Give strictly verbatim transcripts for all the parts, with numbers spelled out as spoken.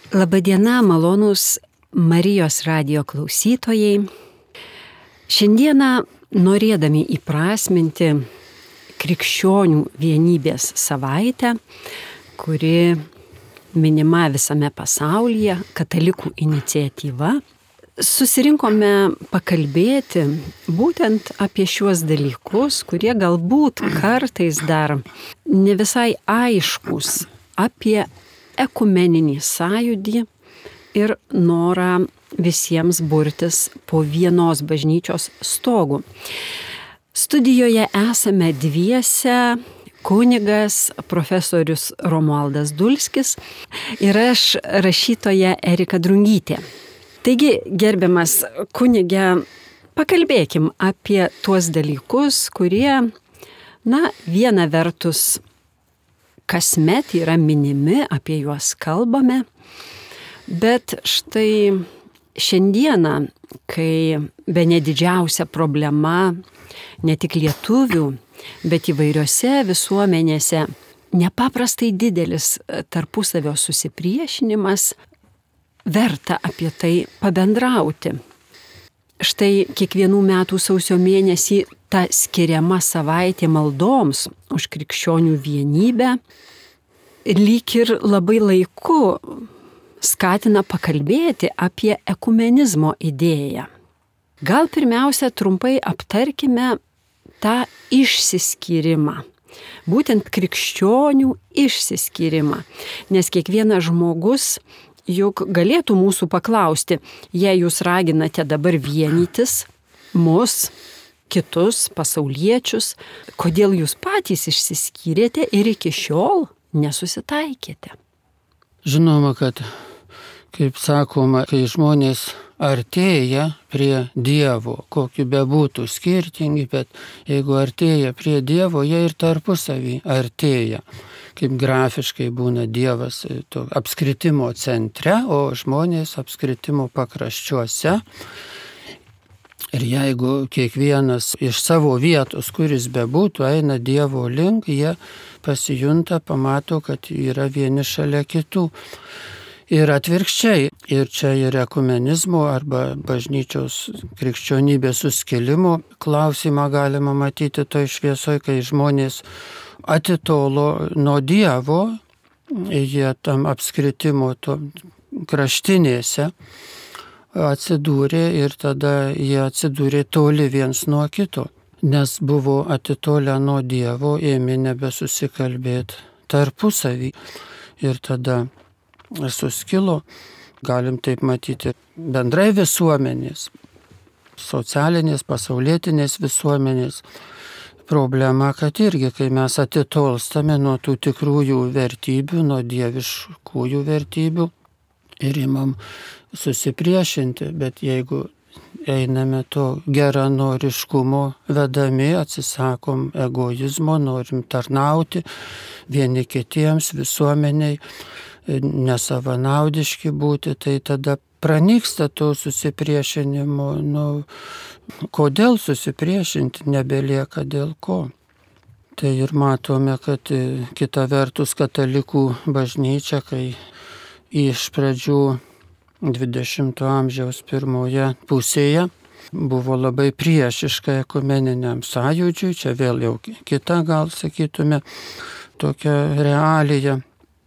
Labadiena, malonūs Marijos radijo klausytojai. Šiandieną, norėdami įprasminti krikščionių vienybės savaitę, kuri minima visame pasaulyje, katalikų iniciatyva, susirinkome pakalbėti būtent apie šiuos dalykus, kurie galbūt kartais dar ne visai aiškus, apie ekumeninį sąjūdį ir norą visiems burtis po vienos bažnyčios stogu. Studijoje esame dviese, kunigas profesorius Romualdas Dulskis ir aš rašytoja Erika Drungytė. Taigi, gerbiamas kunige, pakalbėkim apie tuos dalykus, kurie, na, viena vertus kasmet yra minimi, apie juos kalbame, bet štai šiandieną, kai bene didžiausia problema ne tik lietuvių, bet įvairiose visuomenėse nepaprastai didelis tarpusavio susipriešinimas, verta apie tai pabendrauti. Štai kiekvienų metų sausio mėnesį ta skiriama savaitė maldoms už krikščionių vienybę lyg ir labai laiku skatina pakalbėti apie ekumenizmo idėją. Gal pirmiausia trumpai aptarkime tą išsiskyrimą, būtent krikščionių išsiskyrimą, nes kiekvienas žmogus juk galėtų mūsų paklausti, jei jūs raginate dabar vienytis mus, kitus, pasauliečius, kodėl jūs patys išsiskyrėte ir iki šiol nesusitaikėte? Žinoma, kad, kaip sakoma, kai žmonės artėja prie Dievo, kokiu bebūtų skirtingi, bet jeigu artėja prie Dievo, jie ir tarpusavį artėja. Kaip grafiškai būna Dievas to apskritimo centre, o žmonės apskritimo pakraščiuose. Ir jeigu kiekvienas iš savo vietos, kuris bebūtų, eina Dievo link, jie pasijunta, pamato, kad yra vieni šalia kitų. Ir atvirkščiai, ir čia ir ekumenizmo arba bažnyčios krikščionybės suskilimo klausimą galima matyti toj šviesoj, kai žmonės atitolo nuo Dievo, jie tam apskritimo to kraštinėse atsidūrė ir tada jie atsidūrė toli viens nuo kito, nes buvo atitolę nuo Dievo, ėmė nebesusikalbėti tarpusavį ir tada suskilo, galim taip matyti, bendrai visuomenės, socialinės, pasaulietinės visuomenės. Problema, kad irgi, kai mes atitolstame nuo tų tikrųjų vertybių, nuo dieviškųjų vertybių ir imam susipriešinti, bet jeigu einame to geranoriškumo vedami, atsisakom egoizmo, norim tarnauti vieni kitiems, visuomeniai, nesavanaudiški būti, tai tada pranyksta to susipriešinimo. Nu, kodėl susipriešinti, nebelieka dėl ko. Tai ir matome, kad kita vertus katalikų bažnyčia, kai iš pradžių dvidešimto amžiaus pirmoje pusėje buvo labai priešiška ekumeniniam sąjūdžiui, čia vėl jau kita, gal sakytume, tokia realija.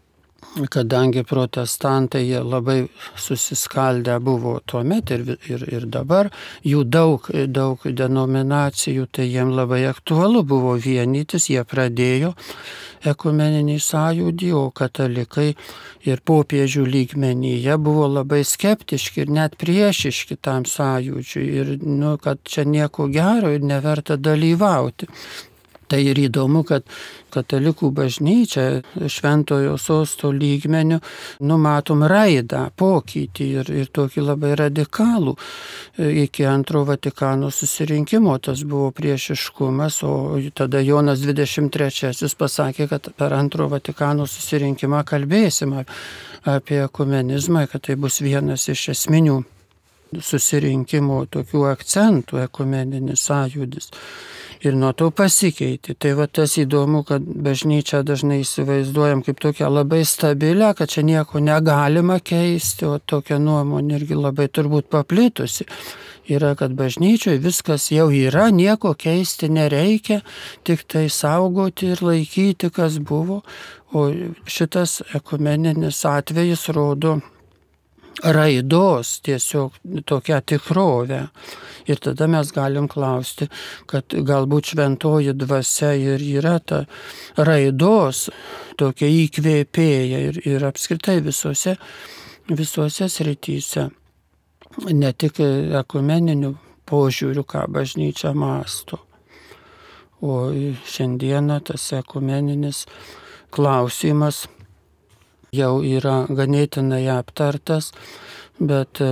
Kadangi protestantai jie labai susiskaldę buvo tuomet ir, ir, ir dabar, jų daug, daug denominacijų, tai jiem labai aktualu buvo vienytis, jie pradėjo ekumeninį sąjūdį, o katalikai ir popiežių lygmenyje buvo labai skeptiški ir net priešiški tam sąjūdžiui ir, nu, kad čia nieko gero ir neverta dalyvauti. Tai ir įdomu, kad katalikų bažnyčia šventojo sosto lygmeniu numatom raidą, pokytį ir, ir tokį labai radikalų. Iki antro Vatikano susirinkimo tas buvo priešiškumas, o tada Jonas dvidešimt trečiasis pasakė, kad per antro Vatikano susirinkimą kalbėsim apie ekumenizmą, kad tai bus vienas iš esminių susirinkimo tokių akcentų, ekumeninis sąjūdis. ir nuo to pasikeitė. Tai va tas įdomu, kad bažnyčią dažnai įsivaizduojam kaip tokią labai stabilę, kad čia nieko negalima keisti, o tokia nuomonė irgi labai turbūt paplitusi. Yra, kad bažnyčioje viskas jau yra, nieko keisti nereikia, tik tai saugoti ir laikyti, kas buvo. O šitas ekumeninis atvejis rodo raidos tiesiog tokią tikrovę. Ir tada mes galim klausti, kad galbūt šventoji dvasia ir yra ta raidos tokia įkvėpėja ir, ir apskritai visose, visose srityse. Ne tik ekumeninių požiūrių, ką bažnyčia mąsto. O šiandieną tas ekumeninis klausimas jau yra ganėtinai aptartas, bet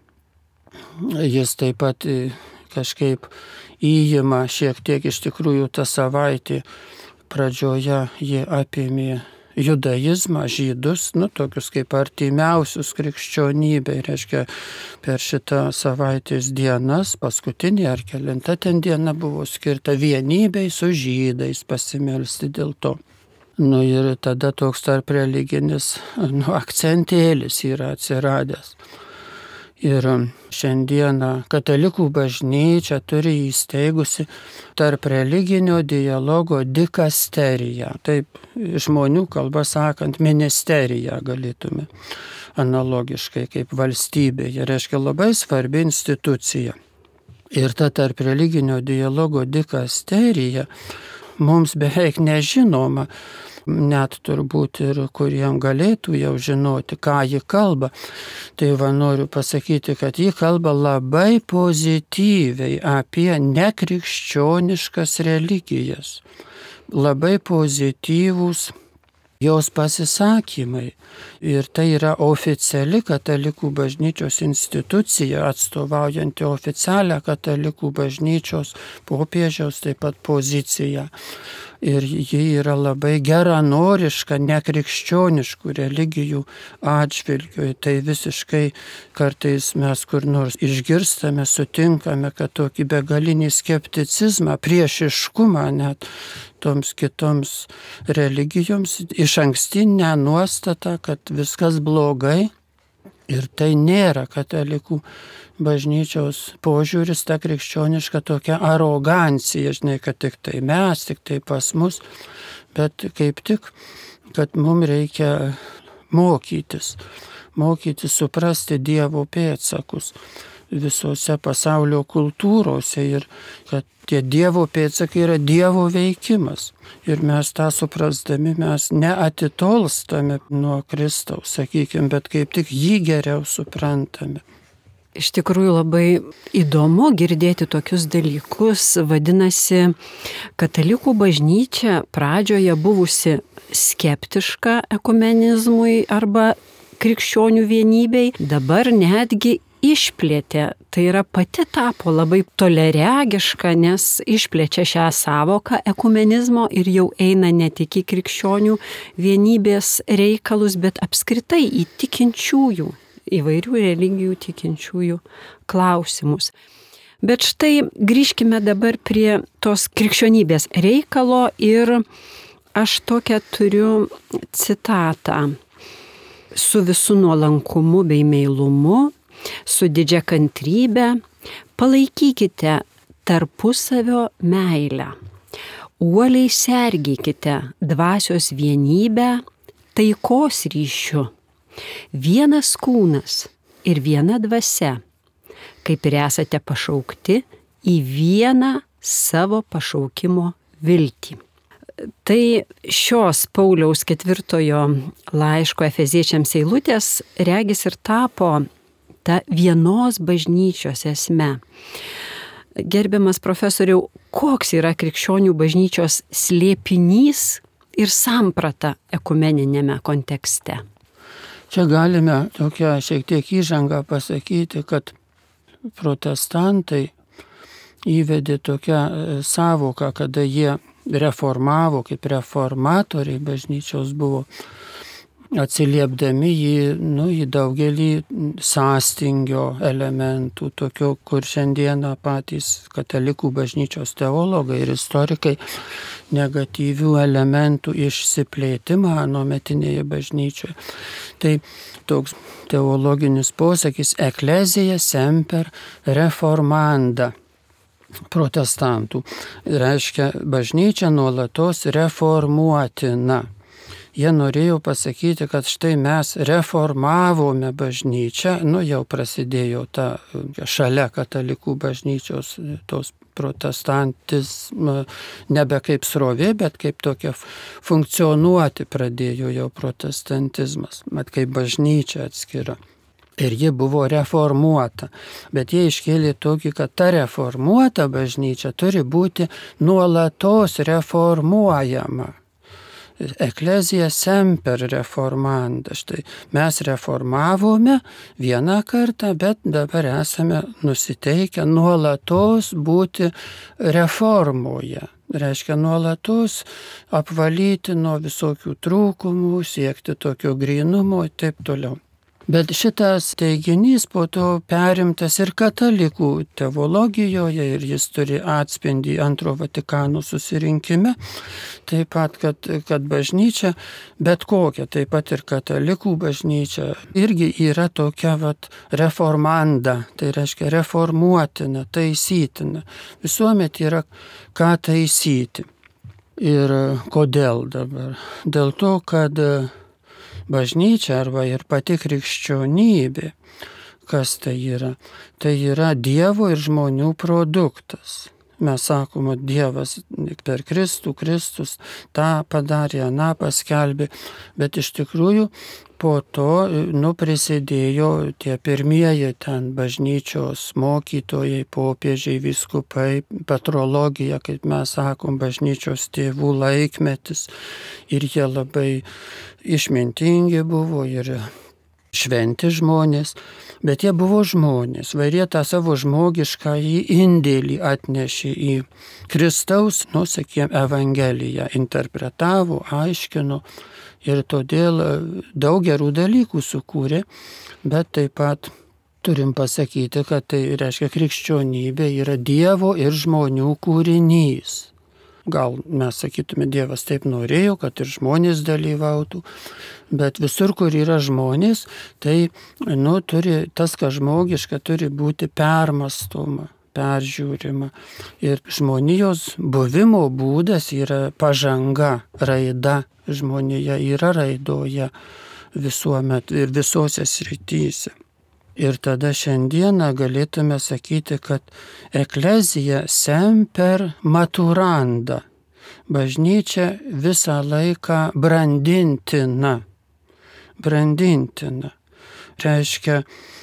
jis taip pat kažkaip įima šiek tiek iš tikrųjų tą savaitę pradžioje jie apėmė judaizmą, žydus, nu tokius kaip artimiausius krikščionybei, reiškia per šitą savaitės dienas, paskutinė ar kelinta ten diena buvo skirta vienybei su žydais pasimelsti dėl to. Nu ir tada toks tarp religinis nu, akcentėlis yra atsiradęs. Ir šiandieną katalikų bažnyčia turi įsteigusi tarp religinio dialogo dikasteriją. Taip, žmonių kalba sakant, ministeriją galėtume analogiškai kaip valstybėje. Reiškia labai svarbi institucija. Ir ta tarp religinio dialogo dikasterija mums beveik nežinoma, net turbūt ir kuriem galėtų jau žinoti, ką ji kalba. Tai va noriu pasakyti, kad ji kalba labai pozityviai apie nekrikščioniškas religijas. Labai pozityvūs jos pasisakymai. Ir tai yra oficiali katalikų bažnyčios institucija, atstovaujanti oficialią katalikų bažnyčios popiežiaus taip pat poziciją. Ir ji yra labai geranoriška nekrikščioniškų religijų atžvilgiu. Tai visiškai kartais mes kur nors išgirstame, sutinkame, kad tokį begalinį skepticizmą, priešiškumą net toms kitoms religijoms, iš ankstinę nuostatą, kad viskas blogai. Ir tai nėra katalikų bažnyčios požiūris, ta krikščioniška tokia arogancija, žinai, kad tik tai mes, tik tai pas mus, bet kaip tik, kad mums reikia mokytis, mokytis suprasti Dievo pėdsakus visose pasaulio kultūrose ir kad tie Dievo pėdsakai yra Dievo veikimas. Ir mes tą suprasdami, mes neatitolstame nuo Kristaus, sakykime, bet kaip tik jį geriau suprantame. Iš tikrųjų labai įdomu girdėti tokius dalykus. Vadinasi, katalikų bažnyčia pradžioje buvusi skeptiška ekumenizmui arba krikščionių vienybei, dabar netgi išplėtė, tai yra pati tapo labai toleregiška, nes išplečia šią savoką ekumenizmo ir jau eina ne tik į krikščionių vienybės reikalus, bet apskritai į tikinčiųjų, įvairių religijų tikinčiųjų klausimus. Bet štai grįžkime dabar prie tos krikščionybės reikalo ir aš tokią turiu citatą. Su visu nuolankumu bei meilumu, su didžia kantrybe, palaikykite tarpusavio meilę. Uoliai sergėkite dvasios vienybę taikos ryšiu. Vienas kūnas ir viena dvasia, kaip ir esate pašaukti į vieną savo pašaukimo viltį. Tai šios Pauliaus ketvirtojo laiško Efeziečiams eilutės regis ir tapo ta vienos bažnyčios esme. Gerbiamas profesoriau, koks yra krikščionių bažnyčios slėpinys ir samprata ekumeninėme kontekste? Čia galime tokią šiek tiek įžangą pasakyti, kad protestantai įvedė tokią savoką, kada jie reformavo, kaip reformatoriai bažnyčios buvo, atsiliepdami į, nu, į daugelį sąstingio elementų, tokių, kur šiandieną patys katalikų bažnyčios teologai ir istorikai negatyvių elementų išsiplėtimą anuometinėje bažnyčioje. Tai toks teologinis posakis ecclesia semper reformanda protestantų. Reiškia, bažnyčia nuolatos reformuotina. Jie norėjo pasakyti, kad štai mes reformavome bažnyčią, nu jau prasidėjo ta šalia katalikų bažnyčios tos protestantizmo, nebe kaip srovė, bet kaip tokia funkcionuoti pradėjo jau protestantizmas, mat kaip bažnyčia atskira. Ir ji buvo reformuota, bet jie iškėlė tokį, kad ta reformuota bažnyčia turi būti nuolatos reformuojama. Ecclesia semper reformanda. Štai mes reformavome vieną kartą, bet dabar esame nusiteikę nuolatos būti reformoje. Reiškia nuolatos apvalyti nuo visokių trūkumų, siekti tokio grynumo ir taip toliau. Bet šitas teiginys po to perimtas ir katalikų teologijoje ir jis turi atspindį Antro Vatikano susirinkime. Taip pat, kad, kad bažnyčia, bet kokia, taip pat ir katalikų bažnyčia, irgi yra tokia vat, reformanda, tai reiškia reformuotina, taisytina. Visuomet yra ką taisyti. Ir kodėl dabar? Dėl to, kad bažnyčia arba ir pati krikščionybė, kas tai yra? Tai yra Dievo ir žmonių produktas. Mes sakome, Dievas per Kristų, Kristus tą padarė, aną paskelbė, bet iš tikrųjų po to nu, prisidėjo tie pirmieji ten bažnyčios mokytojai, popiežiai, vyskupai, patrologija, kaip mes sakom, bažnyčios tėvų laikmetis. Ir jie labai išmintingi buvo ir šventi žmonės, bet jie buvo žmonės, va ir jie tą savo žmogišką indėlį atnešė į Kristaus, nu, sakykime, Evangeliją, interpretavo, aiškino ir todėl daug gerų dalykų sukūrė, bet taip pat turim pasakyti, kad tai reiškia krikščionybė yra Dievo ir žmonių kūrinys. Gal mes sakytume, Dievas taip norėjo, kad ir žmonės dalyvautų, bet visur, kur yra žmonės, tai nu, turi, tas, kas žmogiška, turi būti permastoma, peržiūrima. Ir žmonijos buvimo būdas yra pažanga, raida. Žmonija yra raidoje visuomet ir visose srityse. Ir tada šiandieną galėtume sakyti, kad ecclesia semper maturanda. Bažnyčia visą laiką brandintina. Brandintina. Reiškia,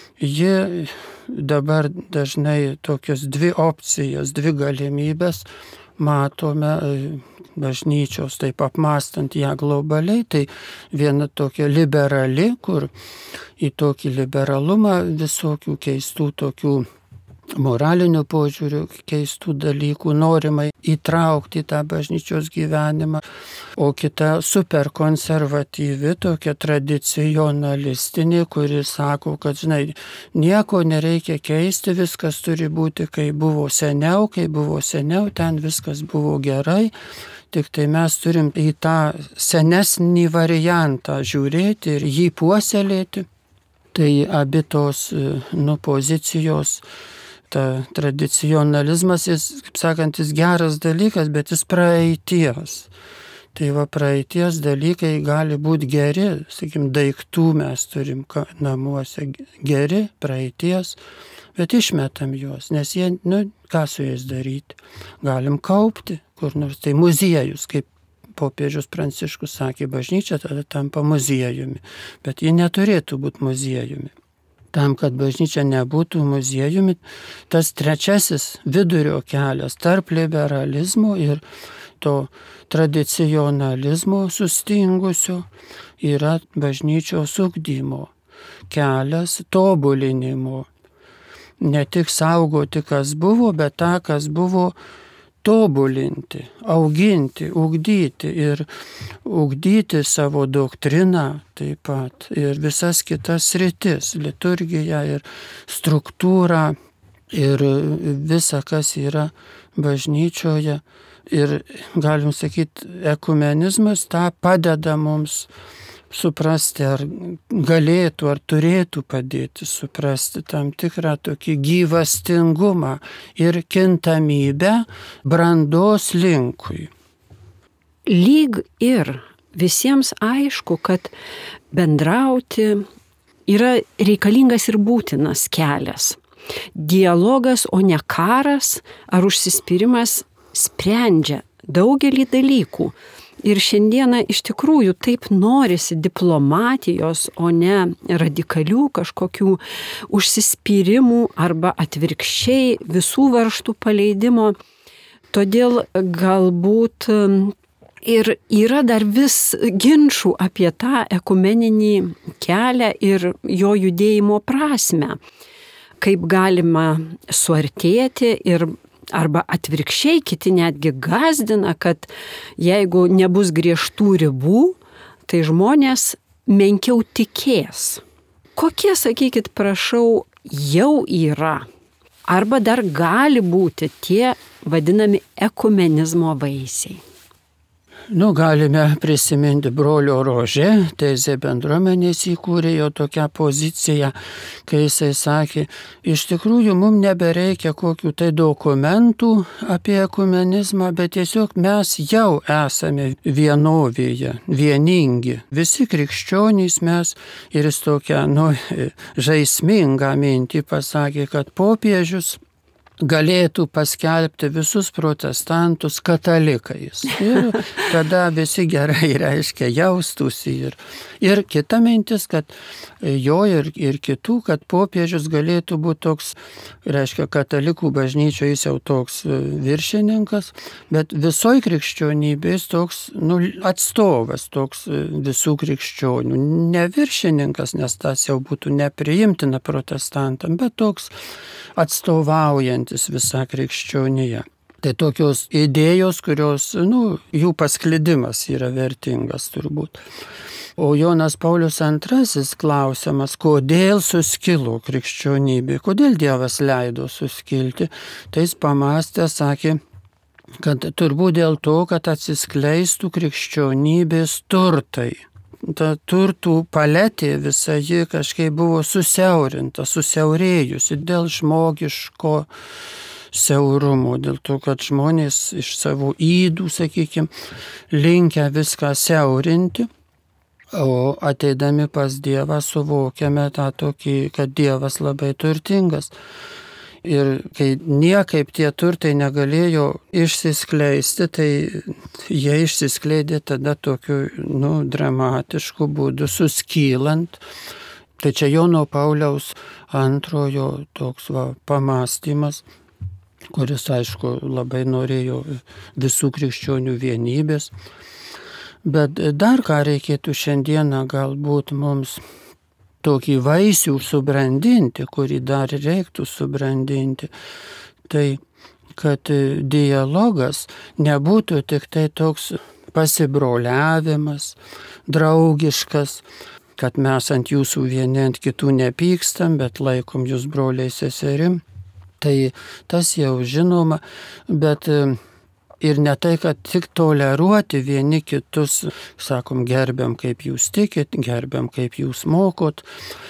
ji dabar dažnai tokios dvi opcijas, dvi galimybės matome bažnyčios, taip apmastant ją globaliai, tai viena tokia liberali, kur į tokį liberalumą visokių keistų tokių moralinių požiūrių, keistų dalykų norima įtraukti į tą bažnyčios gyvenimą, o kita superkonservatyvi, tokia tradicionalistinė, kuri sako, kad, žinai, nieko nereikia keisti, viskas turi būti, kai buvo seniau, kai buvo seniau, ten viskas buvo gerai, tik tai mes turim į tą senesnį variantą žiūrėti ir jį puoselėti. Tai abi tos nu, pozicijos, ta tradicionalizmas, jis, kaip sakant, jis geras dalykas, bet jis praeities. Tai va praeities dalykai gali būti geri, sakykim, daiktų mes turim namuose geri, praeities, bet išmetam juos, nes jie, nu, ką su jais daryti? Galim kaupti kur nors, tai muziejus, kaip popiežius Pranciškus sakė, bažnyčia tada tampa muziejumi, bet ji neturėtų būti muziejumi. Tam, kad bažnyčia nebūtų muziejumi, tas trečiasis vidurio kelias tarp liberalizmo ir to tradicionalizmo sustingusio yra bažnyčios ugdymo kelias, tobulinimo. Ne tik saugoti, kas buvo, bet tą, kas buvo tobulinti, auginti, ugdyti ir ugdyti savo doktriną taip pat ir visas kitas sritis, liturgiją ir struktūrą ir visa, kas yra bažnyčioje. Ir galim sakyti, ekumenizmas tą padeda mums suprasti, ar galėtų, ar turėtų padėti suprasti tam tikrą tokį gyvastingumą ir kintamybę brandos linkui. Lyg ir visiems aišku, kad bendrauti yra reikalingas ir būtinas kelias. Dialogas, o ne karas ar užsispyrimas sprendžia daugelį dalykų. Ir šiandieną iš tikrųjų taip norisi diplomatijos, o ne radikalių kažkokių užsispyrimų arba atvirkščiai visų varžtų paleidimo. Todėl galbūt ir yra dar vis ginčų apie tą ekumeninį kelią ir jo judėjimo prasmę. Kaip galima suartėti ir arba atvirkščiai, kiti netgi gąsdina, kad jeigu nebus griežtų ribų, tai žmonės menkiau tikės. Kokie, sakykit, prašau, jau yra arba dar gali būti tie vadinami ekumenizmo vaisiai? Nu, galime prisiminti brolio Rožė, Tezė bendruomenės įkūrė jo tokią poziciją, kai jisai sakė, iš tikrųjų mums nebereikia kokių tai dokumentų apie ekumenizmą, bet tiesiog mes jau esame vienovėje, vieningi. Visi krikščionys mes, ir jis tokią, nu, žaismingą mintį pasakė, kad popiežius galėtų paskelbti visus protestantus katalikais. Ir tada visi gerai, reiškia, jaustųsi. Ir, ir kita mintis, kad jo ir, ir kitų, kad popiežius galėtų būti toks, reiškia, katalikų bažnyčio jis jau toks viršininkas, bet visoj krikščionybės toks, nu, atstovas, toks visų krikščionių. Ne viršininkas, nes tas jau būtų nepriimtina protestantam, bet toks atstovaujantis visą krikščioniją. Tai tokios idėjos, kurios, nu, jų pasklidimas yra vertingas turbūt. O Jonas Paulius antrasis klausiamas, kodėl suskilo krikščionybė, kodėl Dievas leido suskilti, tai jis pamastė, sakė, kad turbūt dėl to, kad atsiskleistų krikščionybės turtai. Ta turtų paletė visa ji kažkaip buvo susiaurinta, susiaurėjusi dėl žmogiško siaurumo, dėl to, kad žmonės iš savo ydų, sakykime, linkę viską siaurinti, o ateidami pas Dievą suvokiame tą tokį, kad Dievas labai turtingas. Ir kai niekaip tie turtai negalėjo išsiskleisti, tai jie išsiskleidė tada tokiu, nu, dramatišku būdu, suskylant. Tai čia Jono Pauliaus antrojo toks va, pamastymas, kuris, aišku, labai norėjo visų krikščionių vienybės. Bet dar ką reikėtų šiandieną galbūt mums tokį vaisių subrandinti, kurį dar reiktų subrandinti, tai kad dialogas nebūtų tik tai toks pasibroliavimas, draugiškas, kad mes ant jūsų vieni ant kitų nepykstam, bet laikom jūs broliai seserim. Tai tas jau žinoma, bet ir ne tai, kad tik toleruoti vieni kitus, sakom, gerbiam kaip jūs tikit, gerbiam kaip jūs mokot,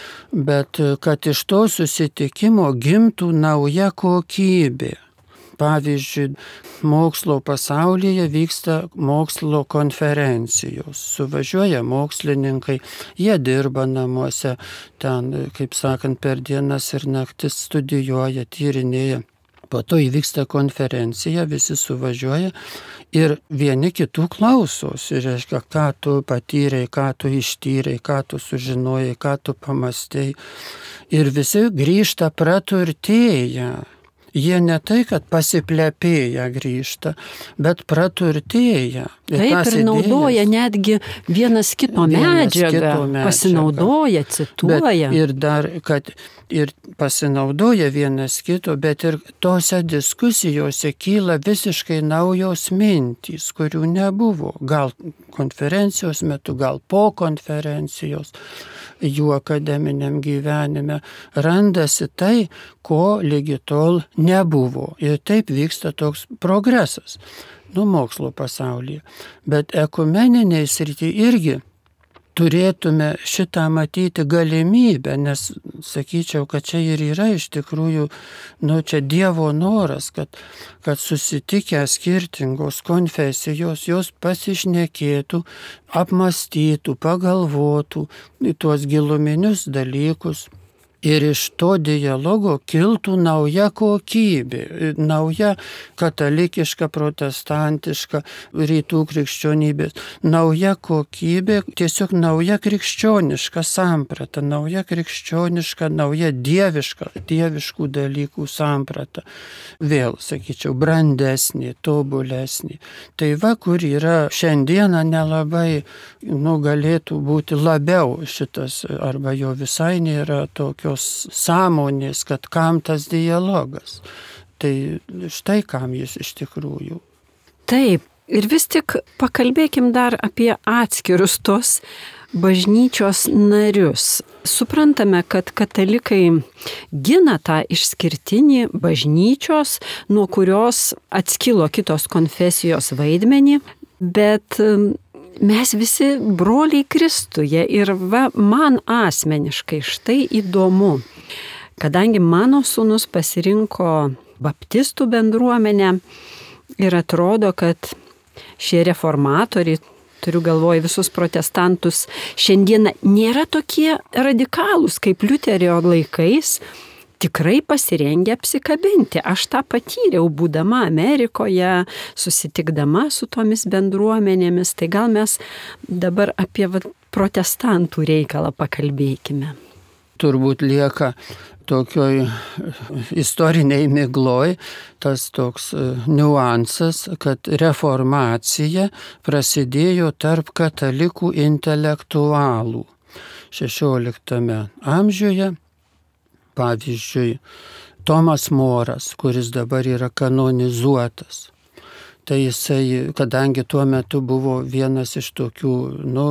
bet kad iš to susitikimo gimtų nauja kokybė. Pavyzdžiui, mokslo pasaulyje vyksta mokslo konferencijos. Suvažiuoja mokslininkai, jie dirba namuose, ten, kaip sakant, per dienas ir naktis studijuoja, tyrinėja. Po to įvyksta konferencija, visi suvažiuoja ir vieni kitų klausosi, reiškia, ką tu patyrei, ką tu ištyrei, ką tu sužinojai, ką tu pamastei. Ir visi grįžta praturtėję. jie ne tai, kad pasiplepėja grįžta, bet praturtėja. Taip ir naudoja netgi vienas kito medžiagą, pasinaudoja, cituoja. Bet ir dar, kad ir pasinaudoja vienas kito, bet ir tose diskusijose kyla visiškai naujos mintys, kurių nebuvo. Gal konferencijos metu, gal po konferencijos jų akademiniam gyvenime randasi tai, ko lygi tol nebuvo. Ir taip vyksta toks progresas, nu, mokslo pasaulyje. Bet ekumeniniai srity irgi turėtume šitą matyti galimybę, nes sakyčiau, kad čia ir yra iš tikrųjų, nu, čia Dievo noras, kad, kad susitikę skirtingos konfesijos, jos pasišnekėtų, apmąstytų, pagalvotų tuos giluminius dalykus. Ir iš to dialogo kiltų nauja kokybė, nauja katalikiška, protestantiška, rytų krikščionybės, nauja kokybė, tiesiog nauja krikščioniška samprata, nauja krikščioniška, nauja dieviška, dieviškų dalykų samprata. Vėl, sakyčiau, brandesnė, tobulesnė. Tai va, kur yra šiandieną nelabai, nu, galėtų būti labiau šitas, arba jo visai nėra tokio sąmonės, kad kam tas dialogas. Tai štai kam jis iš tikrųjų. Taip, ir vis tik pakalbėkim dar apie atskirus tos bažnyčios narius. Suprantame, kad katalikai gina tą išskirtinį bažnyčios, nuo kurios atskilo kitos konfesijos vaidmenį, bet mes visi broliai Kristuje ir va, man asmeniškai štai įdomu, kadangi mano sūnus pasirinko baptistų bendruomenę ir atrodo, kad šie reformatoriai, turiu galvoje visus protestantus, šiandieną nėra tokie radikalūs kaip Liuterio laikais, tikrai pasirengę apsikabinti. Aš tą patyriau, būdama Amerikoje, susitikdama su tomis bendruomenėmis. Tai gal mes dabar apie va, protestantų reikalą pakalbėkime. Turbūt lieka tokioj istoriniai migloj tas toks niuansas, kad reformacija prasidėjo tarp katalikų intelektualų šešioliktame amžiuje. Pavyzdžiui, Tomas Moras, kuris dabar yra kanonizuotas. Tai jisai, kadangi tuo metu buvo vienas iš tokių, nu,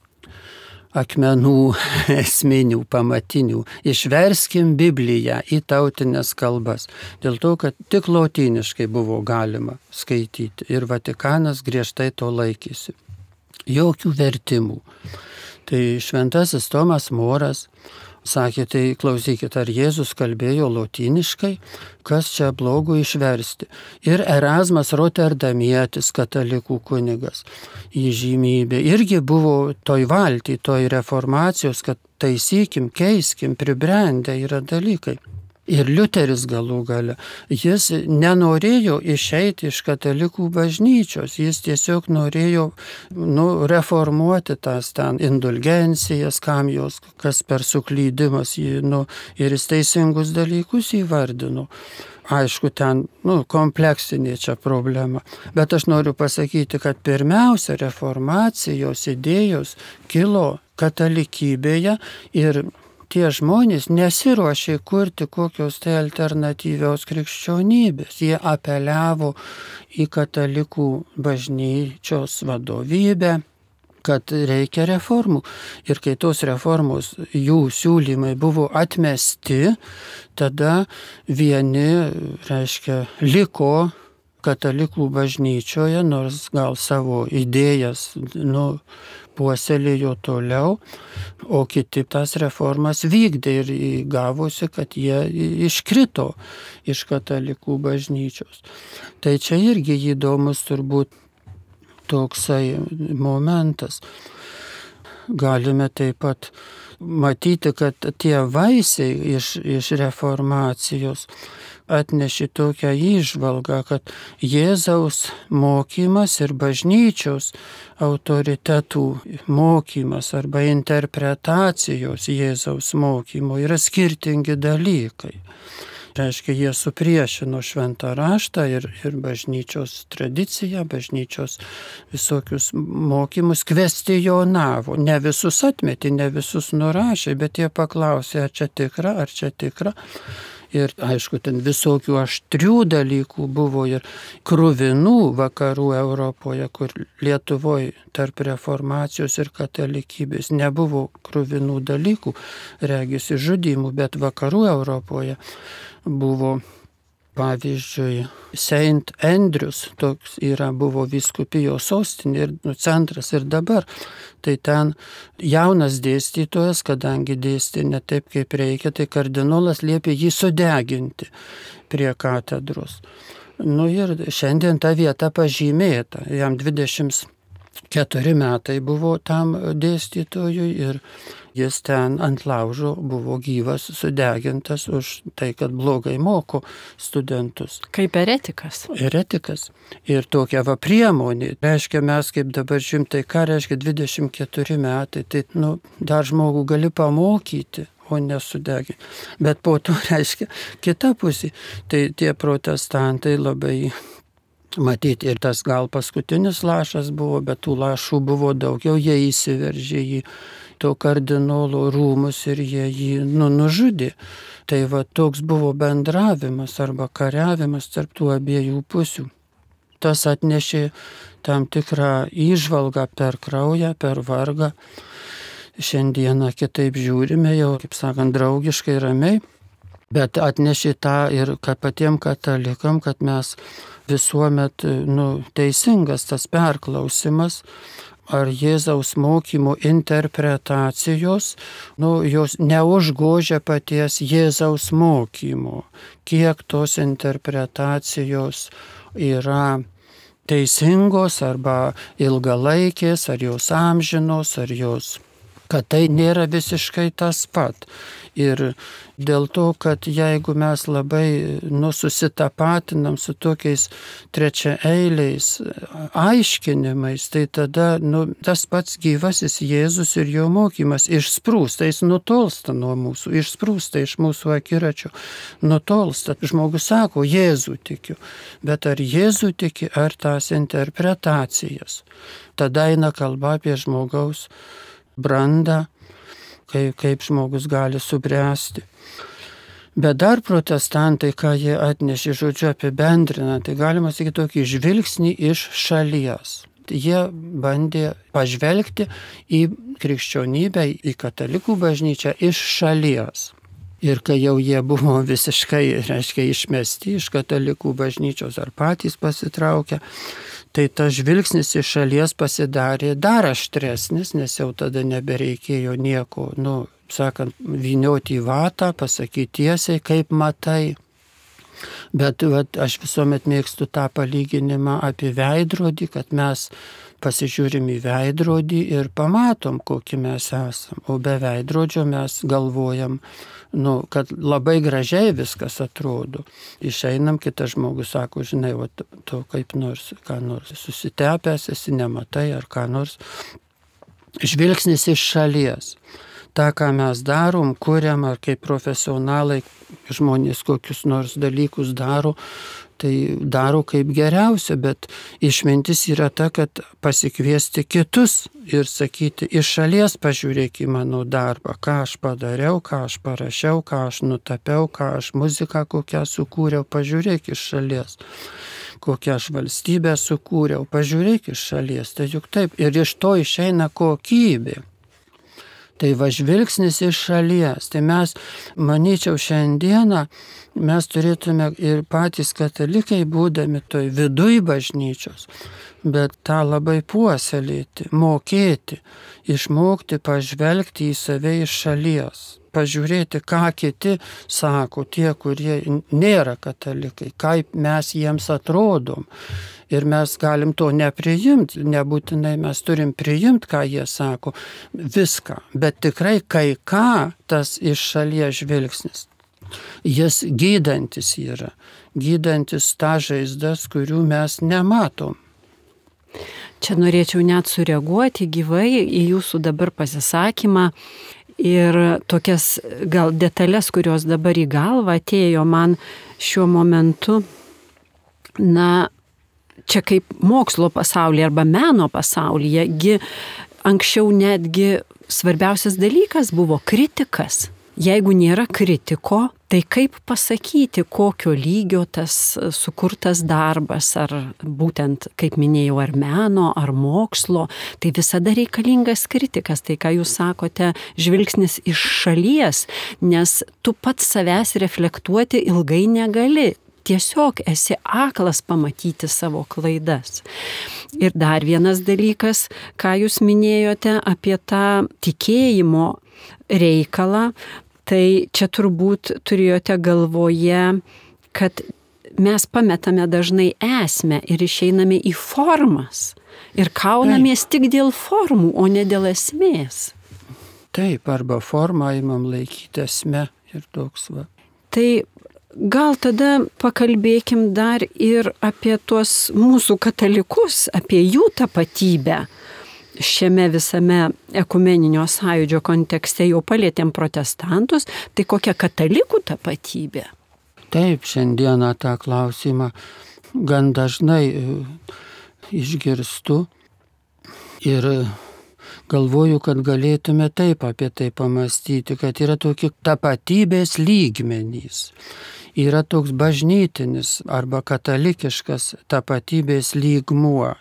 akmenų esminių, pamatinių, išverskim Bibliją į tautinės kalbas. Dėl to, kad tik lotyniškai buvo galima skaityti ir Vatikanas griežtai to laikėsi. Jokių vertimų. Tai šventasis Tomas Moras sakė, tai klausykit, ar Jėzus kalbėjo lotyniškai, kas čia blogo išversti. Ir Erazmas Roterdamietis, katalikų kunigas, įžymybė, irgi buvo toj valty, toj reformacijos, kad taisykim, keiskim, pribrendę yra dalykai. Ir Liuteris galų gale, jis nenorėjo išeiti iš katalikų bažnyčios, jis tiesiog norėjo, nu, reformuoti tas ten indulgencijas, kam jos, kas per suklydimas, jį, nu, ir jis teisingus dalykus įvardino. Aišku, ten, nu, kompleksinė čia problema. Bet aš noriu pasakyti, kad pirmiausia reformacijos idėjos kilo katalikybėje ir tie žmonės nesiruošė kurti kokios tai alternatyvios krikščionybės. Jie apeliavo į katalikų bažnyčios vadovybę, kad reikia reformų. Ir kai tos reformos, jų siūlymai buvo atmesti, tada vieni, reiškia, liko katalikų bažnyčioje, nors gal savo idėjas, nu, puoselėjo toliau, o kiti tas reformas vykdė ir gavosi, kad jie iškrito iš katalikų bažnyčios. Tai čia irgi įdomus turbūt toksai momentas. Galime taip pat matyti, kad tie vaisiai iš, iš reformacijos atnešė tokią įžvalgą, kad Jėzaus mokymas ir bažnyčios autoritetų mokymas arba interpretacijos Jėzaus mokymo yra skirtingi dalykai. reiškia, jie supriešino šventą raštą ir, ir bažnyčios tradiciją, bažnyčios visokius mokymus kvestionavo. Ne visus atmetė, ne visus nurašė, bet jie paklausė, ar čia tikra, ar čia tikra. Ir aišku, ten visokių aštrių dalykų buvo ir kruvinų vakarų Europoje, kur Lietuvoje tarp reformacijos ir katalikybės nebuvo kruvinų dalykų, regisi žudymų, bet vakarų Europoje buvo, pavyzdžiui, Saint Andrews, toks yra, buvo vyskupijos sostinė ir nu, centras ir dabar. Tai ten jaunas dėstytojas, kadangi dėstė ne taip, kaip reikia, tai kardinolas liepė jį sudeginti prie katedros. Nu ir šiandien ta vieta pažymėta, jam dvidešimt keturi metai buvo tam dėstytojui ir jis ten ant laužo buvo gyvas, sudegintas už tai, kad blogai moko studentus. Kaip eretikas. Eretikas. Ir tokia va priemonė. Reiškia, mes kaip dabar žiūrim, tai ką reiškia dvidešimt keturi metai, tai nu, dar žmogų gali pamokyti, o nesudeginti. Bet po to reiškia kita pusė. Tai tie protestantai labai... Matyti, ir tas gal paskutinis lašas buvo, bet tų lašų buvo daugiau, jie įsiveržė į to kardinolo rūmus ir jie jį nu, nužudė. Tai va toks buvo bendravimas arba kariavimas tarp tų abiejų pusių. Tas atnešė tam tikrą įžvalgą per kraują, per vargą. Šiandieną kitaip žiūrime, jau, kaip sakant, draugiškai, ramiai. Bet atnešė tą ir kad patiem katalikam, kad mes visuomet, nu, teisingas tas perklausimas, ar Jėzaus mokymo interpretacijos, nu, jos neužgožia paties Jėzaus mokymo, kiek tos interpretacijos yra teisingos arba ilgalaikės, ar jos amžinos, ar jos, kad tai nėra visiškai tas pat. Ir dėl to, kad jeigu mes labai nu, susitapatinam su tokiais trečiaeiliais aiškinimais, tai tada nu, tas pats gyvasis Jėzus ir jo mokymas išsprūsta, jis nutolsta nuo mūsų, išsprūsta iš mūsų akiračio, nutolsta. Žmogus sako, Jėzų tikiu, bet ar Jėzų tiki, ar tas interpretacijas. Tada eina kalba apie žmogaus brandą, kaip, kaip žmogus gali subręsti. Bet dar protestantai, ką jie atnešė, žodžiu apibendrina, tai galima sakyti tokį žvilgsnį iš šalies. Jie bandė pažvelgti į krikščionybę, į katalikų bažnyčią iš šalies. Ir kai jau jie buvo visiškai, reiškia, išmesti iš katalikų bažnyčios ar patys pasitraukę, tai tas žvilgsnis iš šalies pasidarė dar aštresnis, nes jau tada nebereikėjo nieko, nu, sakant, vynioti į vatą, pasakyti tiesiai, kaip matai. Bet vat, aš visuomet mėgstu tą palyginimą apie veidrodį, kad mes pasižiūrim į veidrodį ir pamatom, kokį mes esam. O be veidrodžio mes galvojam, nu, kad labai gražiai viskas atrodo. Išeinam, kitas žmogus sako, žinai, va, to kaip nors, ką nors susitepęs, esi nematai ar ką nors. Žvilgsnis iš šalies. Ta, ką mes darom, kuriam, ar kaip profesionalai žmonės kokius nors dalykus daro, tai daro kaip geriausia, bet išmintis yra ta, kad pasikviesti kitus ir sakyti, iš šalies pažiūrėk į mano darbą, ką aš padariau, ką aš parašiau, ką aš nutapiau, ką aš muziką kokią sukūriau, pažiūrėk iš šalies. Kokią aš valstybę sukūriau, pažiūrėk iš šalies. Tai juk taip, ir iš to išeina kokybė. Tai va žvilgsnis iš šalies. Tai mes, manyčiau, šiandieną mes turėtume ir patys katalikai būdami toj viduj bažnyčios, bet tą labai puoselėti, mokėti, išmokti pažvelgti į save iš šalies. Pažiūrėti, ką kiti sako, tie, kurie nėra katalikai, kaip mes jiems atrodom. Ir mes galim to nepriimti, nebūtinai mes turim priimti, ką jie sako, viską. Bet tikrai kai ką tas iš šalies žvilgsnis. Jis gydantis yra, gydantis tą žaizdas, kurių mes nematom. Čia norėčiau net sureaguoti gyvai į jūsų dabar pasisakymą Ir tokias gal detalės, kurios dabar į galvą atėjo man šiuo momentu, na, čia kaip mokslo pasaulyje arba meno pasaulyje, gi anksčiau netgi svarbiausias dalykas buvo kritikas. Jeigu nėra kritiko, tai kaip pasakyti, kokio lygio tas sukurtas darbas, ar būtent, kaip minėjau, ar meno, ar mokslo, tai visada reikalingas kritikas. Tai, ką jūs sakote, žvilgsnis iš šalies, nes tu pats savęs reflektuoti ilgai negali. Tiesiog esi aklas pamatyti savo klaidas. Ir dar vienas dalykas, ką jūs minėjote apie tą tikėjimo reikalą, tai čia turbūt turėjote galvoje, kad mes pametame dažnai esmę ir išeiname į formas ir kaunamės tik dėl formų, o ne dėl esmės. Taip, arba formą įmam laikyti esmę ir toks va. Tai gal tada pakalbėkim dar ir apie tuos mūsų katalikus, apie jų tapatybę. Šiame visame ekumeninio sąjūdžio kontekste jau palėtėm protestantus, tai kokia katalikų tapatybė? Taip, šiandieną tą klausimą gan dažnai išgirstu ir galvoju, kad galėtume taip apie tai pamastyti, kad yra tokie tapatybės lygmenys. Yra toks bažnytinis arba katalikiškas tapatybės lygmuo.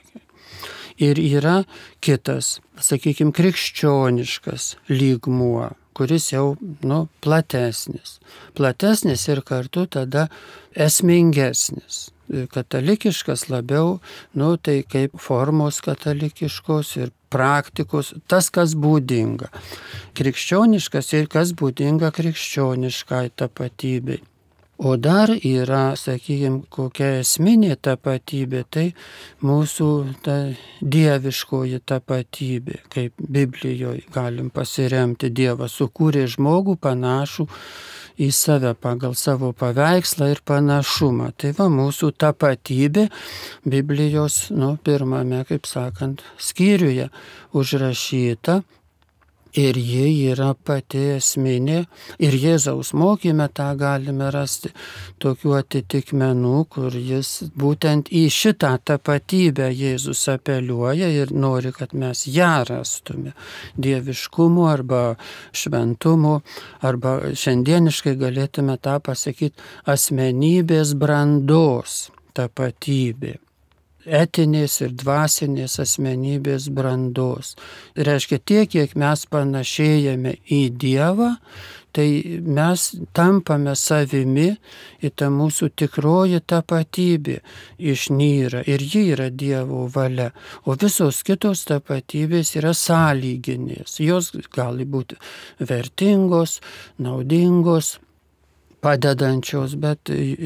Ir yra kitas, sakykime, krikščioniškas lygmuo, kuris jau, nu, platesnis. Platesnis ir kartu tada esmingesnis. Katalikiškas labiau, nu, tai kaip formos katalikiškos ir praktikos, tas, kas būdinga. Krikščioniškas ir kas būdinga krikščioniškai tapatybei. O dar yra, sakykime, kokia esminė tapatybė, tai mūsų ta dieviškoji tapatybė, kaip Biblijoje galim pasiremti. Dievas sukūrė žmogų panašų į save pagal savo paveikslą ir panašumą. Tai va mūsų tapatybė Biblijos, nu, pirmame, kaip sakant, skyriuje užrašyta. Ir ji yra pati esminė. Ir Jėzaus mokyme tą galime rasti tokių atitikmenų, kur jis būtent į šitą tapatybę Jėzus apeliuoja ir nori, kad mes ją rastume. Dieviškumo arba šventumo, arba šiandieniškai galėtume tą pasakyti asmenybės brandos tapatybė. Etinės ir dvasinės asmenybės brandos. Reiškia, tiek, kiek mes panašėjame į Dievą, tai mes tampame savimi, į tą mūsų tikroji tapatybė išnyra ir ji yra Dievo valia. O visos kitos tapatybės yra sąlyginės. Jos gali būti vertingos, naudingos, padedančios, bet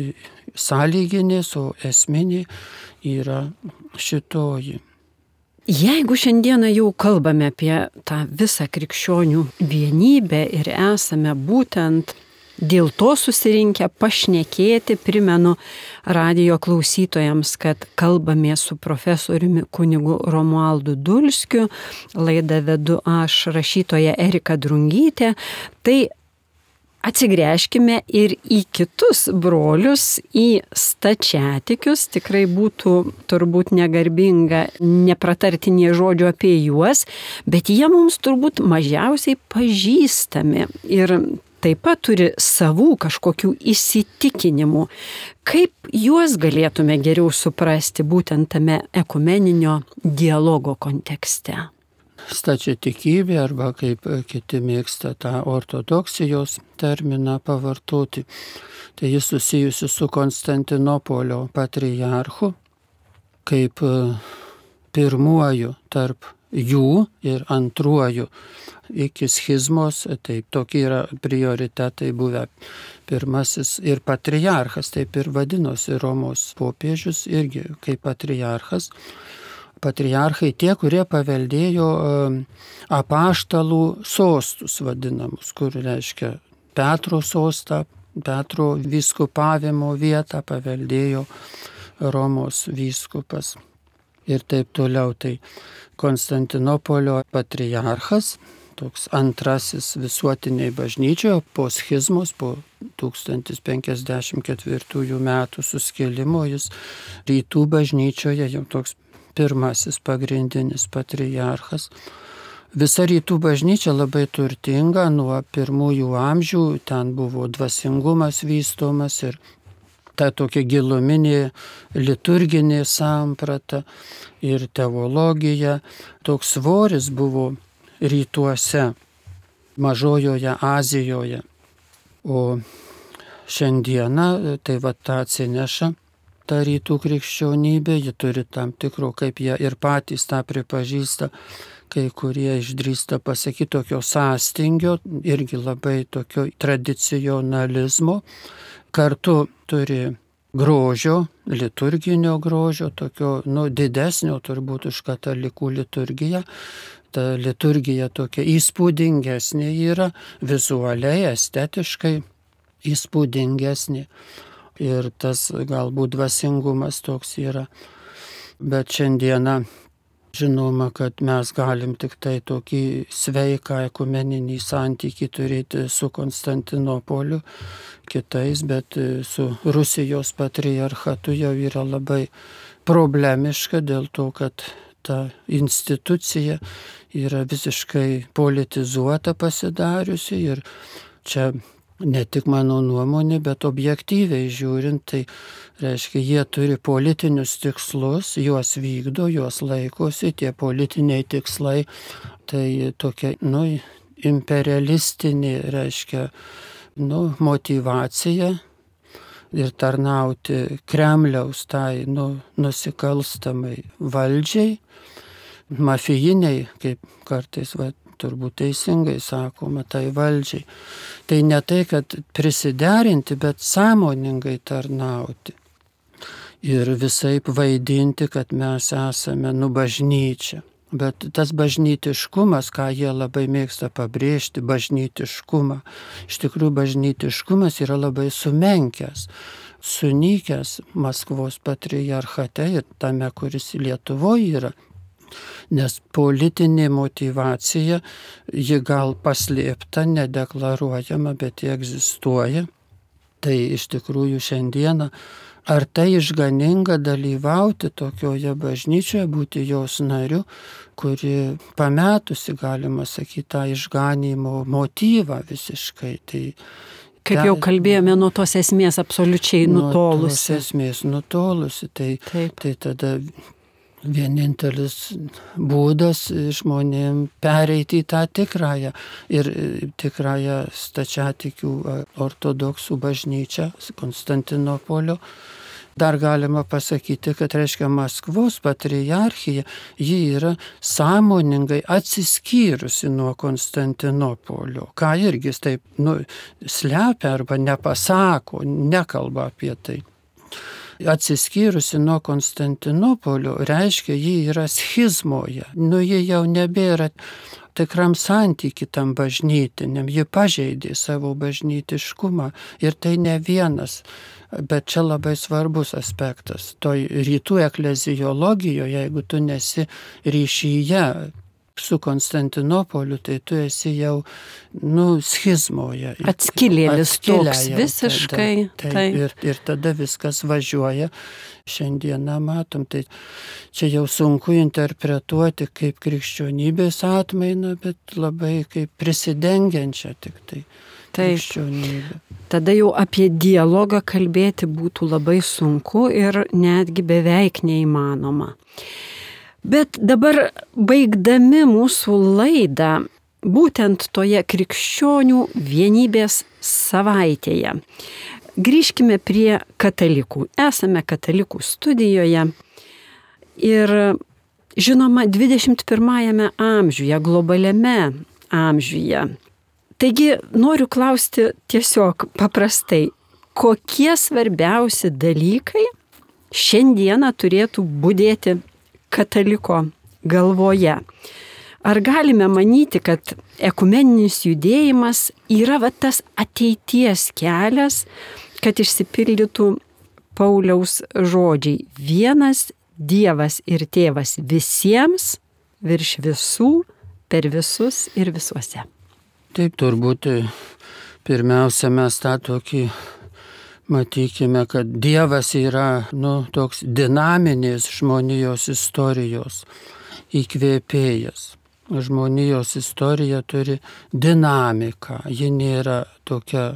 sąlyginės, o esminė yra šitoji. Jeigu šiandieną jau kalbame apie tą visą krikščionių vienybę ir esame būtent dėl to susirinkę pašnekėti, primenu radijo klausytojams, kad kalbame su profesoriumi kunigu Romualdu Dulskiu, laidą vedu aš, rašytoja Erika Drungytė, tai atsigręžkime ir į kitus brolius, į stačiatikius. Tikrai būtų turbūt negarbinga nepratarti nė žodžio apie juos, bet jie mums turbūt mažiausiai pažįstami ir taip pat turi savų kažkokių įsitikinimų. Kaip juos galėtume geriau suprasti būtent tame ekumeninio dialogo kontekste? Stačiatikybė, arba kaip kiti mėgsta tą ortodoksijos terminą pavartoti, tai jis susijusi su Konstantinopolio patriarchu, kaip pirmuoju tarp jų ir antruoju iki schizmos, taip tokie yra prioritetai buvę. Pirmasis ir patriarchas, taip ir vadinosi Romos popiežius, irgi kaip patriarchas. Patriarchai tie, kurie paveldėjo apaštalų sostus vadinamus, kur reiškia Petro sostą, Petro vyskupavimo vietą paveldėjo Romos vyskupas. Ir taip toliau. Tai Konstantinopolio patriarchas, toks antrasis visuotiniai bažnyčioje po schizmos, po tūkstantis penkiasdešimt ketvirtųjų metų suskilimo, jis rytų bažnyčioje jau toks pirmasis pagrindinis patriarchas. Visa rytų bažnyčia labai turtinga nuo pirmųjų amžių, ten buvo dvasingumas vystomas ir ta tokia giluminė liturginė samprata ir teologija. Toks svoris buvo rytuose, Mažojoje Azijoje. O šiandieną tai va tą atsineša ta rytų krikščionybė, ji turi tam tikro, kaip jie ir patys tą pripažįsta, kai kurie išdrįsta pasakyti tokio sąstingio, irgi labai tokio tradicionalizmo, kartu turi grožio, liturginio grožio, tokio nu, didesnio turbūt už katalikų liturgiją. Ta liturgija tokia įspūdingesnė yra, vizualiai, estetiškai įspūdingesnė. Ir tas galbūt dvasingumas toks yra. Bet šiandieną žinoma, kad mes galim tik tai tokį sveiką ekumeninį santykį turėti su Konstantinopoliu, kitais, bet su Rusijos patriarchatu jau yra labai problemiška dėl to, kad ta institucija yra visiškai politizuota pasidariusi ir čia ne tik mano nuomonė, bet objektyviai žiūrint, tai reiškia, jie turi politinius tikslus, juos vykdo, juos laikosi, tie politiniai tikslai, tai tokia, nu, imperialistinė, reiškia, nu, motyvacija ir tarnauti Kremliaus tai, nu, nusikalstamai valdžiai, mafijiniai, kaip kartais, va, turbūt teisingai sakoma, tai valdžiai. Tai ne tai, kad prisiderinti, bet sąmoningai tarnauti. Ir visaip vaidinti, kad mes esame nu bažnyčia. Bet tas bažnytiškumas, ką jie labai mėgsta pabrėžti, bažnytiškumą, iš tikrųjų bažnytiškumas yra labai sumenkęs, sunykęs Maskvos patriarchate ir tame, kuris Lietuvoje yra. Nes politinė motyvacija, ji gal paslėpta, nedeklaruojama, bet ji egzistuoja. Tai iš tikrųjų šiandieną, ar tai išganinga dalyvauti tokioje bažnyčioje, būti jos nariu, kuri pametusi, galima sakyti, tą išganimo motyvą visiškai. Tai Kaip jau kalbėjome, nuo tos esmės absoliučiai nutolusi. Nuo tos esmės nutolusi, tai, tai tada vienintelis būdas žmonėm pereiti į tą tikrąją ir tikrąją stačiatikių ortodoksų bažnyčią Konstantinopolio. Dar galima pasakyti, kad reiškia Maskvos patriarchija, ji yra sąmoningai atsiskyrusi nuo Konstantinopolio, ką irgi taip nu, slepia arba nepasako, nekalba apie tai. Atsiskyrusi nuo Konstantinopolio reiškia, ji yra schizmoje, nu ji jau nebėra tikram santyki tam bažnytiniam, ji pažeidė savo bažnytiškumą ir tai ne vienas, bet čia labai svarbus aspektas. Toj rytų ekleziologijoje, jeigu tu nesi ryšyje su Konstantinopoliu, tai tu esi jau, nu, schizmoje. Atskilėlis toks visiškai. Tada, tai, ir, ir tada viskas važiuoja. Šiandieną matom, tai čia jau sunku interpretuoti kaip krikščionybės atmainą, bet labai kaip prisidengiančią tik tai krikščionybę. Tada jau apie dialogą kalbėti būtų labai sunku ir netgi beveik neįmanoma. Bet dabar baigdami mūsų laidą, būtent toje krikščionių vienybės savaitėje, grįžkime prie katalikų. Esame katalikų studijoje ir žinoma dvidešimt pirmajame amžiuje, globaliame amžiuje. Taigi noriu klausti tiesiog paprastai, kokie svarbiausi dalykai šiandieną turėtų budėti kataliko galvoje. Ar galime manyti, kad ekumeninis judėjimas yra va, tas ateities kelias, kad išsipildytų Pauliaus žodžiai: vienas Dievas ir Tėvas visiems, virš visų, per visus ir visuose. Taip, turbūt pirmiausia mes tą tokį matykime, kad Dievas yra, nu, toks dinaminės žmonijos istorijos įkvėpėjas. Žmonijos istorija turi dinamiką, ji nėra tokia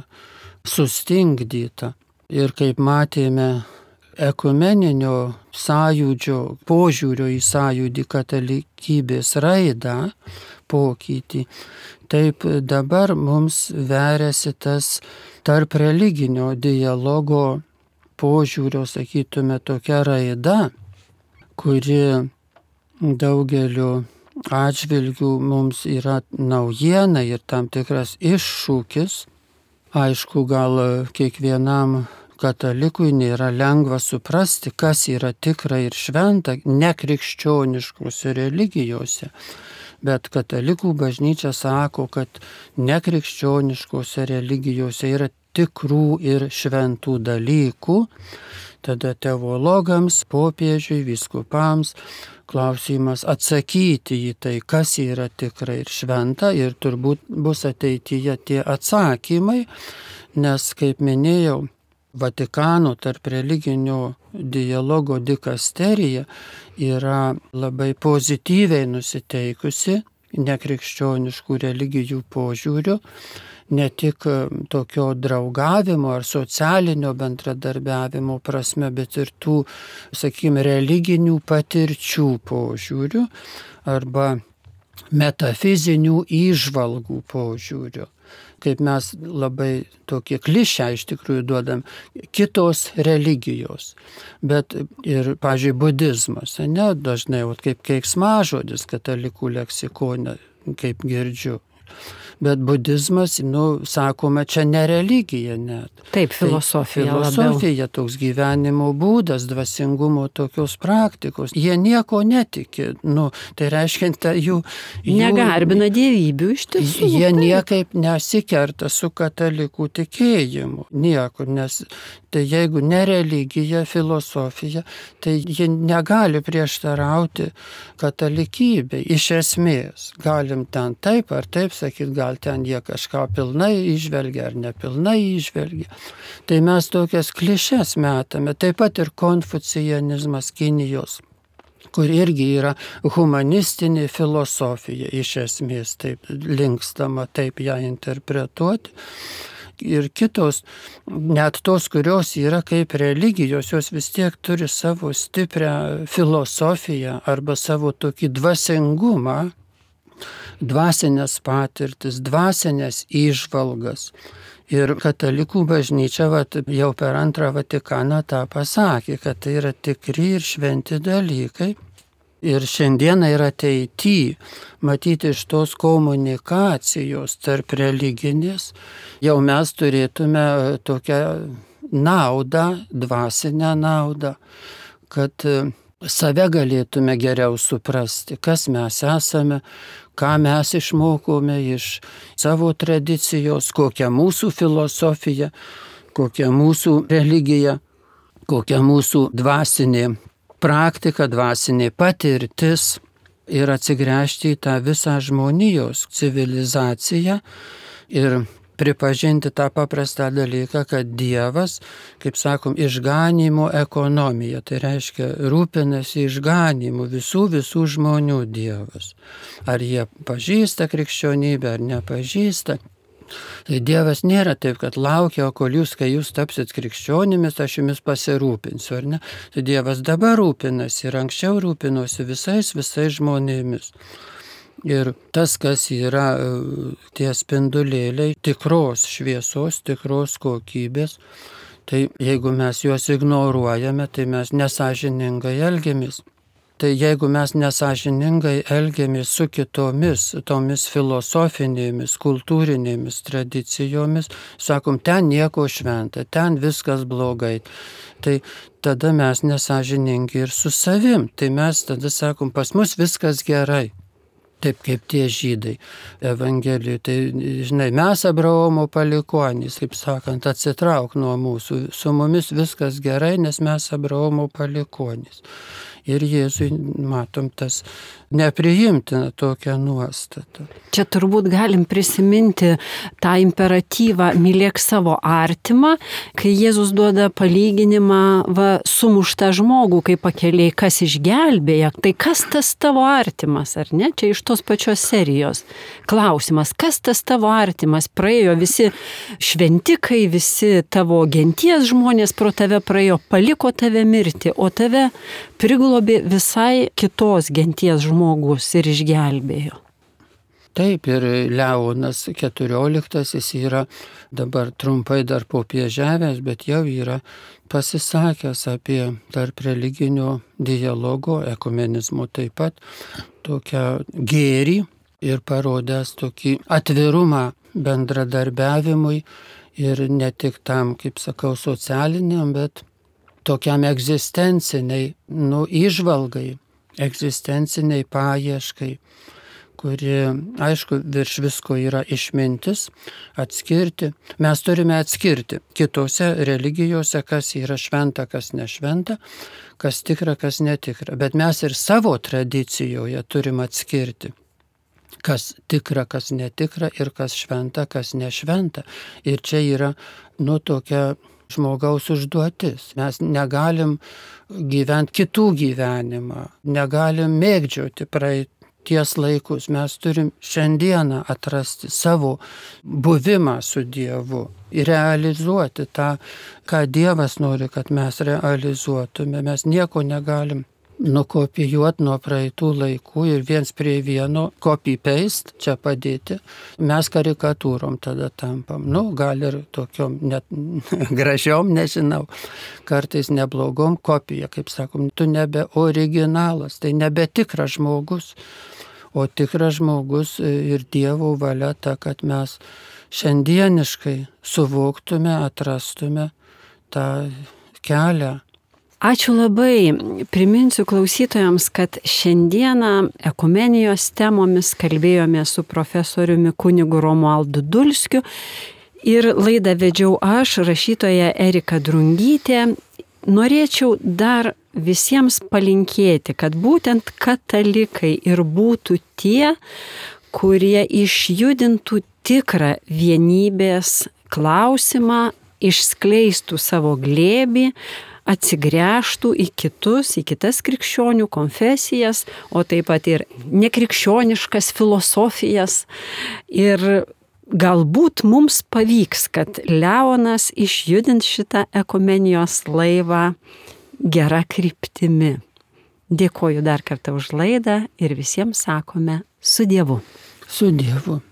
sustingdyta. Ir kaip matėme, ekumeninio sąjūdžio, požiūrio į sąjūdį katalikybės raidą, pokytį, taip dabar mums veriasi tas tarp religinio dialogo požiūrio, sakytume, tokia raida, kuri daugeliu atžvilgių mums yra naujiena ir tam tikras iššūkis. Aišku, gal kiekvienam katalikui nėra lengva suprasti, kas yra tikra ir šventa nekrikščioniškose religijose. Bet katalikų bažnyčia sako, kad nekrikščioniškose religijose yra tikrų ir šventų dalykų. Tada teologams, popiežiui, vyskupams klausimas atsakyti į tai, kas yra tikra ir šventa, ir turbūt bus ateityje tie atsakymai, nes, kaip minėjau, Vatikano tarp religinio dialogo dikasterija yra labai pozityviai nusiteikusi nekrikščioniškų religijų požiūrių, ne tik tokio draugavimo ar socialinio bendradarbiavimo prasme, bet ir tų, sakykime, religinių patirčių požiūrių arba metafizinių įžvalgų požiūrių. Kaip mes labai tokie klišę iš tikrųjų duodam, kitos religijos. Bet ir, pavyzdžiui, budizmas, ne, dažnai kaip keiksmažodis katalikų leksikone, kaip girdžiu. Bet budizmas, nu, sakoma, čia ne religija net. Taip, filosofija. Tai filosofija, labiau. Toks gyvenimo būdas, dvasingumo tokios praktikos. Jie nieko netiki. Nu, tai reiškia, ta jų, jų... Negarbina dievybių iš tiesų. Jie taip. niekaip nesikerta su katalikų tikėjimu. Niekur, nes tai jeigu ne religija, filosofija, tai jie negali prieštarauti katalikybei. Iš esmės, galim ten taip ar taip sakyti, gal ten jie kažką pilnai išvelgia ar nepilnai išvelgia. Tai mes tokias klišes metame. Taip pat ir konfucianizmas Kinijos, kur irgi yra humanistinė filosofija, iš esmės taip linkstama taip ją interpretuoti. Ir kitos, net tos, kurios yra kaip religijos, jos vis tiek turi savo stiprią filosofiją arba savo tokį dvasingumą, dvasinės patirtis, dvasinės įžvalgas. Ir katalikų bažnyčia vat, jau per antrą Vatikaną tą pasakė, kad tai yra tikri ir šventi dalykai. Ir šiandieną ir ateity, matyti iš tos komunikacijos tarp religinės, jau mes turėtume tokią naudą, dvasinę naudą, kad save galėtume geriau suprasti, kas mes esame, ką mes išmokome iš savo tradicijos, kokia mūsų filosofija, kokia mūsų religija, kokia mūsų dvasinė praktika, dvasinė patirtis ir atsigręžti į tą visą žmonijos civilizaciją ir pripažinti tą paprastą dalyką, kad Dievas, kaip sakom, išganymo ekonomija, tai reiškia rūpinasi išganymu visų visų žmonių Dievas. Ar jie pažįsta krikščionybę, ar nepažįsta. Tai Dievas nėra taip, kad laukia, o kol jūs, kai jūs tapsit krikščionimis, aš jumis pasirūpinsiu, ar ne? Tai Dievas dabar rūpinasi ir anksčiau rūpinosi visais, visais žmonėmis. Ir tas, kas yra tie spindulėliai, tikros šviesos, tikros kokybės, tai jeigu mes juos ignoruojame, tai mes nesąžiningai elgiamės. Tai jeigu mes nesąžiningai elgiamės su kitomis, tomis filosofinėmis, kultūrinėmis tradicijomis, sakom, ten nieko šventa, ten viskas blogai, tai tada mes nesąžiningi ir su savim. Tai mes tada sakom, pas mus viskas gerai. Taip kaip tie žydai Evangelijai. Tai, žinai, mes Abraomo palikuonys, kaip sakant, atsitrauk nuo mūsų. Su mumis viskas gerai, nes mes Abraomo palikuonys. Ir Jėzui, matom, tas nepriimtina tokia nuostata. Čia turbūt galim prisiminti tą imperatyvą mylėk savo artimą, kai Jėzus duoda palyginimą va, sumuštą žmogų, kai pakeliai kas išgelbėja. Tai kas tas tavo artimas, ar ne? Čia iš tos pačios serijos. Klausimas, kas tas tavo artimas? Praėjo visi šventikai, visi tavo genties žmonės pro tave praėjo, paliko tave mirti, o tave priglobė visai kitos genties žmogus ir išgelbėjo. Taip, ir Leonas keturioliktasis yra dabar trumpai dar popiežiavęs, bet jau yra pasisakęs apie tarp religinio dialogo, ekumenizmo taip pat, tokią gėrį ir parodęs tokį atvirumą bendradarbiavimui ir ne tik tam, kaip sakau, socialiniam, bet tokiam egzistenciniai, nu, įžvalgai, egzistenciniai paieškai, kuri, aišku, virš visko yra išmintis, atskirti. Mes turime atskirti kitose religijose, kas yra šventa, kas nešventa, kas tikra, kas netikra. Bet mes ir savo tradicijoje turim atskirti, kas tikra, kas netikra ir kas šventa, kas nešventa. Ir čia yra, nu, tokia žmogaus užduotis. Mes negalim gyventi kitų gyvenimą, negalim mėgdžioti praeities laikus. Mes turim šiandieną atrasti savo buvimą su Dievu ir realizuoti tą, ką Dievas nori, kad mes realizuotume. Mes nieko negalim nukopijuoti nuo praeitų laikų ir viens prie vieno copy-paste čia padėti. Mes karikatūrom tada tampam. Nu, gal ir tokiom net gražiom, nežinau, kartais neblogom kopija, kaip sakom, tu nebe originalas, tai nebe tikras žmogus, o tikras žmogus ir Dievo valia ta, kad mes šiandieniškai suvoktume, atrastume tą kelią. Ačiū labai. Priminsiu klausytojams, kad šiandieną ekumenijos temomis kalbėjome su profesoriumi kunigu Romualdu Dulskiu ir laidą vedžiau aš, rašytoja Erika Drungytė. Norėčiau dar visiems palinkėti, kad būtent katalikai ir būtų tie, kurie išjudintų tikrą vienybės klausimą, išskleistų savo glėbį, atsigręžtų į kitus, į kitas krikščionių konfesijas, o taip pat ir nekrikščioniškas filosofijas. Ir galbūt mums pavyks, kad Leonas išjudins šitą ekumenijos laivą gera kryptimi. Dėkoju dar kartą už laidą ir visiems sakome su Dievu. Su Dievu.